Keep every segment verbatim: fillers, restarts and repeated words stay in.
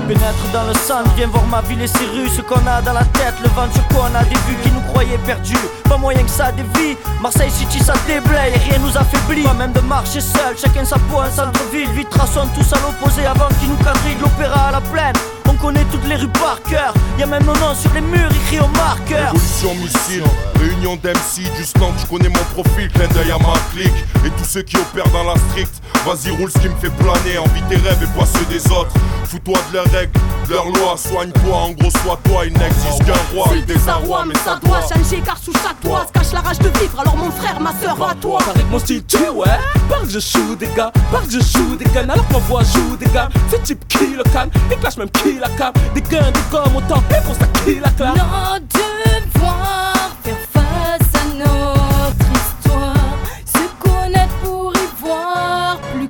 Pénètre dans le sang, viens voir ma ville et ses rues. Ce qu'on a dans la tête, le vent sur quoi on a des vues qui nous croyaient perdus. Pas moyen que ça dévie. Marseille City ça déblaye et rien nous affaiblit. Pas même de marcher seul, chacun sa peau, un centre-ville. Vite traçons tous à l'opposé avant qu'ils nous quadrillent de l'opéra à la plaine. On connaît toutes les rues par cœur. Y'a même nos noms sur les murs écrits au marqueur. Révolution missile, réunion d'M C. Du slang, tu connais mon profil, clin d'œil à ma clique. Et tous ceux qui opèrent dans la stricte. Vas-y roule ce qui me fait planer. Envie tes rêves et pas ceux des autres. Fous-toi de leurs règles, de leurs lois. Soigne-toi, en gros sois toi. Il n'existe qu'un roi. C'est le désarroi mais ça doit changer. Car sous chaque toit se cache la rage de vivre. Alors mon frère, ma soeur, à toi. Avec mon style tu ouais. Parle je joue des gars, parle je joue des guns. Alors que ma voix joue des gars. C'est type qui le calme, et clash même qui la cam. Des guns, des gomme, autant et pour ça qui la clame. Nos devoirs, faire face à notre histoire. Se connaître pour y voir plus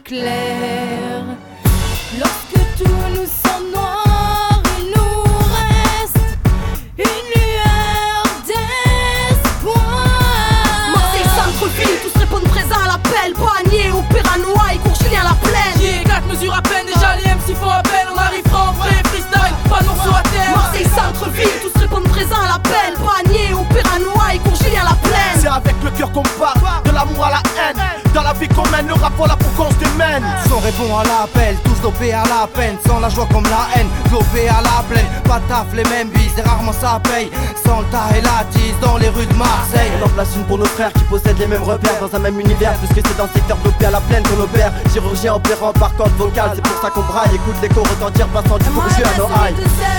clair. Lorsque tout nous semble noir, il nous reste une lueur d'espoir. Marseille centre-ville, tous répondent présents à l'appel. Panier au Péranois, et court Julien la plaine. Yeah, quatre mesures à peine, déjà les M C font appel. On arrivera en vrai freestyle, pas de morceaux à terre. Marseille centre-ville, tous répondent présents à l'appel. Panier au Péranois, et court Julien la plaine. C'est avec le cœur qu'on part, de l'amour à la haine. Dans la vie qu'on mène, le rap voilà pour qu'on se démène. Sans répond à l'appel, tous dopés à la peine. Sans la joie comme la haine, dopés à la plaine. Pas taf, les mêmes bises, et rarement ça paye. Sans le tas et la tise dans les rues de Marseille. On en place une pour nos frères qui possèdent les mêmes repères dans un même univers. Puisque c'est dans le secteur dopé à la plaine qu'on opère. Chirurgien opérant par corde vocale, c'est pour ça qu'on braille. Écoute l'écho retentir, passant du bourgeois à nos hailles.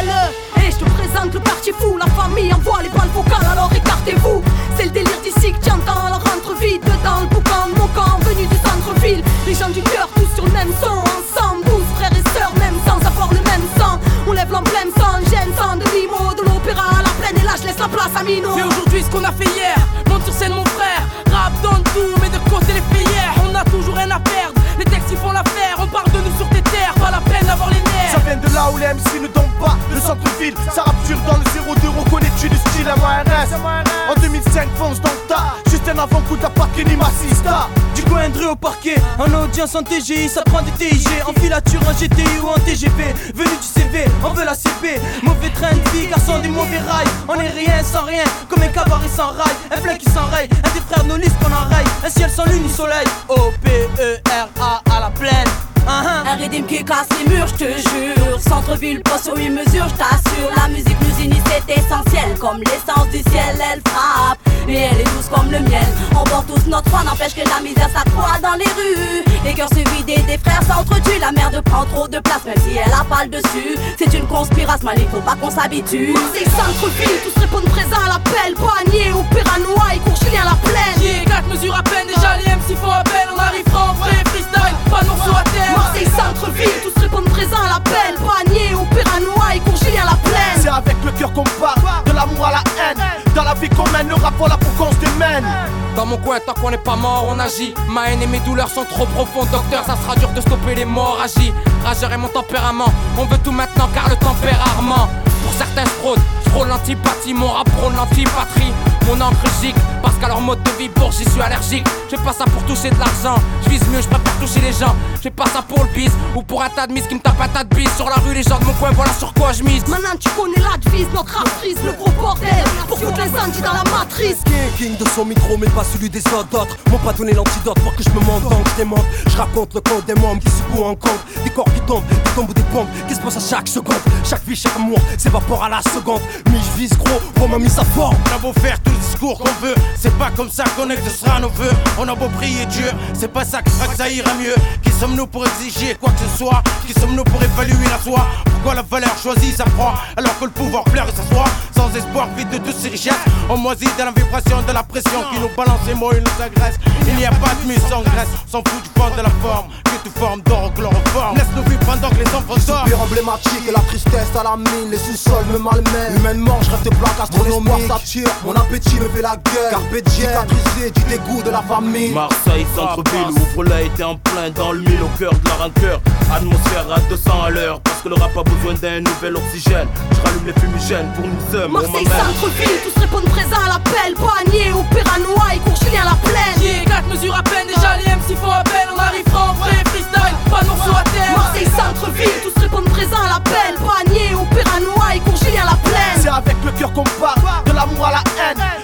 Et je te présente le quartier fou, la famille envoie les balles vocales, alors écartez-vous. C'est le délire d'ici que tu entends, alors rentre vite dedans le boucan de mon camp, venu du centre-ville. Les gens du cœur, tous sur le même son, ensemble, douze frères et sœurs, même sans avoir le même sang. On lève l'emblème sans gêne, sans de limo, de l'opéra à la plaine, et là je laisse la place à Mino. Fais aujourd'hui ce qu'on a fait hier, monte sur scène mon frère. Rap donne tout, mais de côté les faits hier. On a toujours rien à perdre, les textes ils font l'affaire. On parle de nous sur tes terres, pas la peine d'avoir les nerfs. Ça vient de là où les M C ne tombent pas, le centre-ville. Ça rappe sur dans le zéro deux, reconnais-tu du style M A R S. En deux mille cinq, fonce dans le tas, juste un avant-coup de la parquet ni m'assista. Du coindré au parquet, en audience en T G I, ça prend des T I G. En filature, en G T I ou en T G V. Venu du C V, on veut la C P. Mauvais train de vie, garçon du mauvais rail. On est rien sans rien, comme un cabaret sans rail. Un plein qui s'enraye, un des frères nos listes qu'on enraille. Un ciel sans lune ni soleil. O P E R A à la plaine. Uh-huh. Un rythme qui casse les murs, je te jure. Centre-ville, pas sur une mesure, je t'assure. La musique nous unit, c'est essentiel. Comme l'essence du ciel, elle frappe. Et elle est douce comme le miel. On porte tous notre foi, n'empêche que la misère s'accroît dans les rues. Les cœurs se vident, des frères s'entretuent. La merde prend trop de place, même si elle a pas le dessus. C'est une conspiration, il faut pas qu'on s'habitue. Marseille centre-ville, tous répondent présents à l'appel. Panier au Péranois, et court Julien la plaine. Yeah, quatre mesures à peine, déjà les M C font appel. On arrivera en vrai freestyle, pas de morceaux à terre. Marseille centre-ville, tous répondent présents à l'appel. Panier au Péranois, et court Julien la plaine. C'est avec le cœur qu'on part, de l'amour à la haine. Dans la vie qu'on mène, le rap voilà pour qu'on se démène. Dans mon coin, tant qu'on n'est pas mort, on agit. Ma haine et mes douleurs sont trop profondes, docteur. Ça sera dur de stopper l'hémorragie. Rageur est mon tempérament. On veut tout maintenant car le temps perd rarement. Pour certains, je fraude, je frôle l'antipathie. Mon rap prône l'antipatrie. Mon encre gicle, parce qu'à leur mode de vie pour j'y suis allergique. Je fais pas ça pour toucher de l'argent. Je vise mieux, je préfère toucher les gens. Je fais pas ça pour le bis ou pour un tas de mises qui me tapent un tas de bis. Sur la rue, les gens de mon coin, voilà sur quoi je mise. Maintenant tu connais la devise, notre rap frise le gros bordel. Pour toutes les indies dans la matrice. King de son micro, mais pas celui des autres. M'ont pas donné l'antidote pour que je me m'entende, je démonte. Je raconte le code des membres qui se bouent en compte. Des corps qui tombent, des tombes ou des bombes. Qui se passe à chaque seconde. Chaque vie, chaque amour s'évapore à la seconde. Mais je vise gros, pour ma mise à fort. On a beau faire tout le discours qu'on veut, c'est pas comme ça qu'on exaucera nos vœux. On a beau prier Dieu, c'est pas ça qui fera que ça ira mieux. Qui sommes-nous pour exiger quoi que ce soit? Qui sommes-nous pour évaluer la soi? Pourquoi la valeur choisie s'apprend alors que le pouvoir pleure et s'assoit? Sans espoir, vide de toutes ces richesses. On moisit dans la vibration de la pression qui nous balance les mots et nous agresse. Il n'y a pas de mus sans graisse, s'en fout du fond de la forme. Que tu formes d'or au chloroforme. Laisse-nous vivre pendant que les enfants dorment. Soupir emblématique et la tristesse à la mine. Les sous-sols me malmènent. Humainement, je rêve de plaques astronomiques. Ça tire, mon appétit me fait la gueule. Carpe diem, cicatrisé du dégoût de la famille. Marseille, centre-ville, ouvre l'œil, t'es en plein dans le mille, au cœur de la rancœur. Atmosphère à deux cents à l'heure, parce que le rap a besoin d'un nouvel oxygène. Je rallume les fumigènes pour nous sommes. Marseille centre-ville, tous répondent présents à l'appel. Panier au Péranois, et court Julien la plaine. Yeah, quatre mesures à peine, déjà les M C font appel. On arrivera en vrai freestyle, pas de morceaux à terre. Marseille centre-ville, tous répondent présents à l'appel.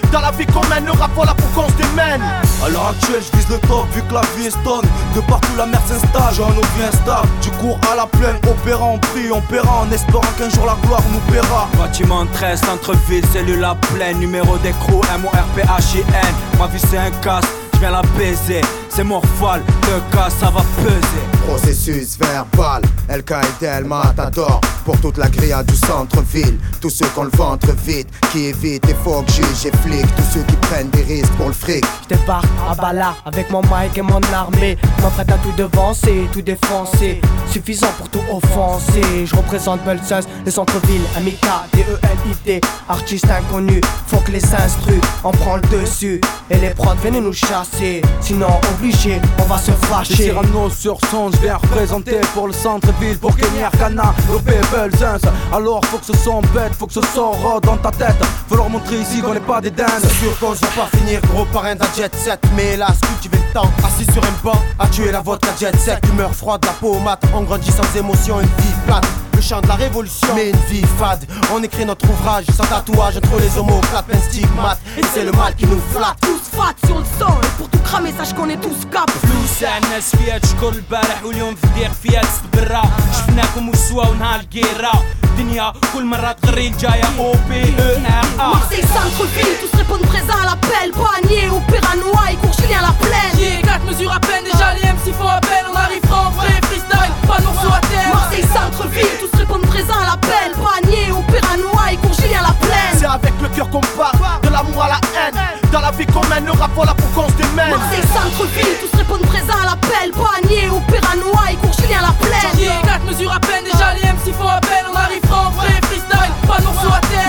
Dans la vie qu'on mène, le rap voilà pour qu'on se démène. À l'heure actuelle, je vise le top vu que la vie est stone. De partout la merde s'installe, j'ai un autre vie instable. Tu cours à la plaine, opérant, on prie, on paiera en espérant qu'un jour la gloire nous paiera. Bâtiment treize, centre-ville, cellule à pleine. Numéro d'écrou, M O R P H I N. Ma vie c'est un casse, je viens la baiser. C'est morphal, le cas ça va peser. Processus verbal, L K I D El Matador. Pour toute la grille du centre-ville. Tous ceux qui ont le ventre vide, qui évitent les faux juges et flics. Tous ceux qui prennent des risques pour le fric. Je débarque à Bala avec mon mic et mon armée. M'apprête à tout devancer, tout défoncer. Suffisant pour tout offenser. Je représente Belsus, les centres-villes, M I K, D E L I D. Artistes inconnus, faut que les instrus en prend le dessus. Et les prods viennent nous chasser. Sinon obligé, on va se fâcher. Les Cyrano sur son, je viens représenter pour le centre-ville. Pour Kenny Arcana, Lopé, Belzins. Alors faut que ce son bête, faut que ce son rôde dans ta tête. Faut leur montrer ici qu'on n'est pas des dingues. C'est sûr qu'on se va pas finir gros parrain d'un jet set. Mais hélas, cultiver le temps, assis sur un banc, à tuer la vodka jet set. Humeur froide, la peau mate, on grandit sans émotion, une vie plate. Le chant de la révolution, mais une vie fade. On écrit notre ouvrage sans tatouage entre les omoplates, un stigmate. Et c'est le mal qui nous flatte. Tous fat sur le sang, et pour tout cramer, sache qu'on est tous cap. فلوس الناس فيها تشكر البارح واليوم في الدير فيها تستبرا. شفناكم وسوا ونهار القيرة. الدنيا كل مرة تغري الجاية او بي او ار ا. Marseille centre-ville, tous répondent présents à l'appel. Panier au Péranois, et court Julien la plaine. Yeah, quatre mesures à peine, déjà les M C font appel. On arrivera en vrai freestyle, pas de morceaux à terre. Marseille centre-ville, tous répondent présents à l'appel. Panier au Péranois, et court Julien la plaine. C'est avec le cœur qu'on parle, de l'amour à la haine. Dans la vie qu'on mène, le rap voilà pour qu'on se démène. Marseille centre-ville, tous répondent présents à l'appel. Panier au Péranois, et court Julien la plaine. Yeah, quatre mesures à peine, déjà les M C font appel. On arrivera en vrai freestyle, pas de morceaux à terre.